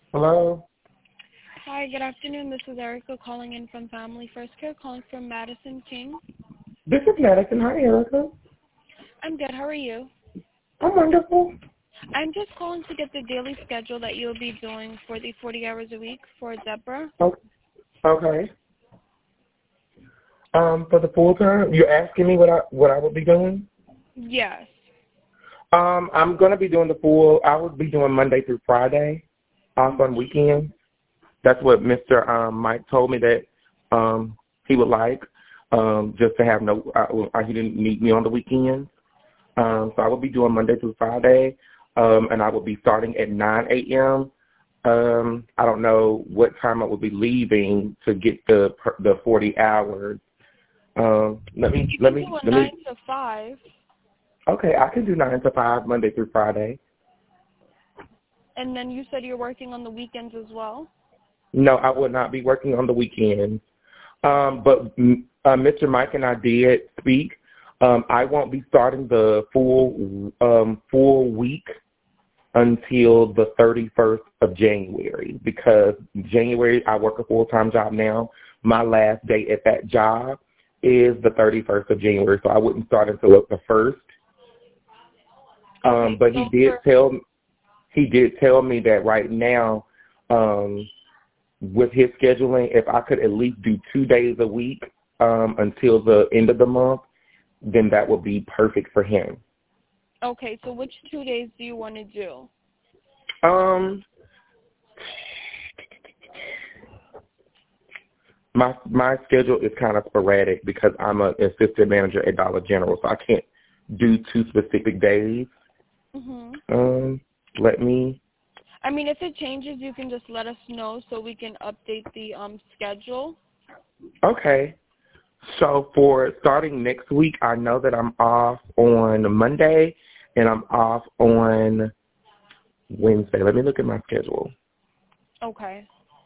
Hello? Hi, good afternoon. This is Erica calling in from Family First Care, calling from Madison King. This is Madison. Hi, Erica. I'm good. How are you? I'm wonderful. I'm just calling to get the daily schedule that you'll be doing for the 40 hours a week for Deborah. Okay. For the full time, you're asking me what I would be doing? Yes. I'm gonna be doing I would be doing Monday through Friday, off on weekends. That's what Mr. Mike told me that he would like, just to have he didn't need me on the weekends. So I will be doing Monday through Friday, and I will be starting at 9 a.m. I don't know what time I will be leaving to get the 40 hours. Let me. 9 to 5. Okay, I can do 9 to 5 Monday through Friday. And then you said you're working on the weekends as well? No, I will not be working on the weekends. But Mr. Mike and I did speak. I won't be starting the full week until the 31st of January, because January I work a full-time job now. My last day at that job is the 31st of January, so I wouldn't start until the 1st. Okay, but he did tell me that right now, with his scheduling, if I could at least do 2 days a week until the end of the month, then that would be perfect for him. Okay, so which 2 days do you want to do? My schedule is kind of sporadic because I'm an assistant manager at Dollar General, so I can't do 2 specific days. I mean, if it changes, you can just let us know so we can update the schedule. Okay. So for starting next week, I know that I'm off on Monday and I'm off on Wednesday. Let me look at my schedule. Okay.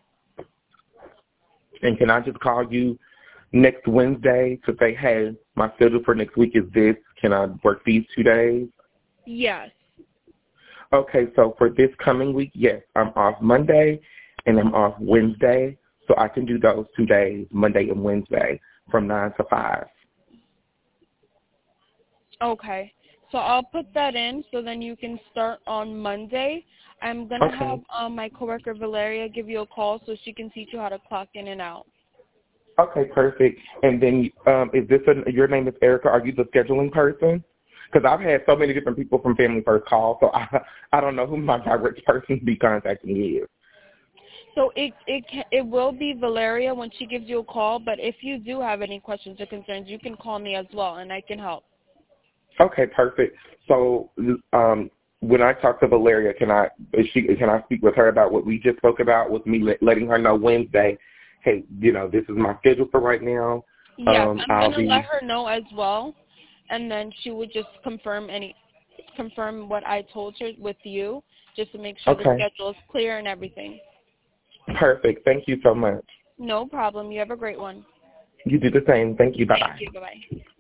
And can I just call you next Wednesday to say, hey, my schedule for next week is this. Can I work these 2 days? Yes. Okay, so for this coming week, yes, I'm off Monday and I'm off Wednesday, so I can do those 2 days, Monday and Wednesday, from 9 to 5. Okay. So I'll put that in so then you can start on Monday. I'm going to have my coworker Valeria give you a call so she can teach you how to clock in and out. Okay, perfect. And then your name is Erica. Are you the scheduling person? Because I've had so many different people from Family First call, so I don't know who my direct person to be contacting is. So it will be Valeria when she gives you a call, but if you do have any questions or concerns, you can call me as well, and I can help. Okay, perfect. So when I talk to Valeria, can I speak with her about what we just spoke about, with me letting her know Wednesday, hey, this is my schedule for right now. Yeah, I'm going to let her know as well, and then she would just confirm what I told her with you, just to make sure the schedule is clear and everything. Perfect. Thank you so much. No problem. You have a great one. You do the same. Thank you. Bye-bye. Thank you. Bye-bye.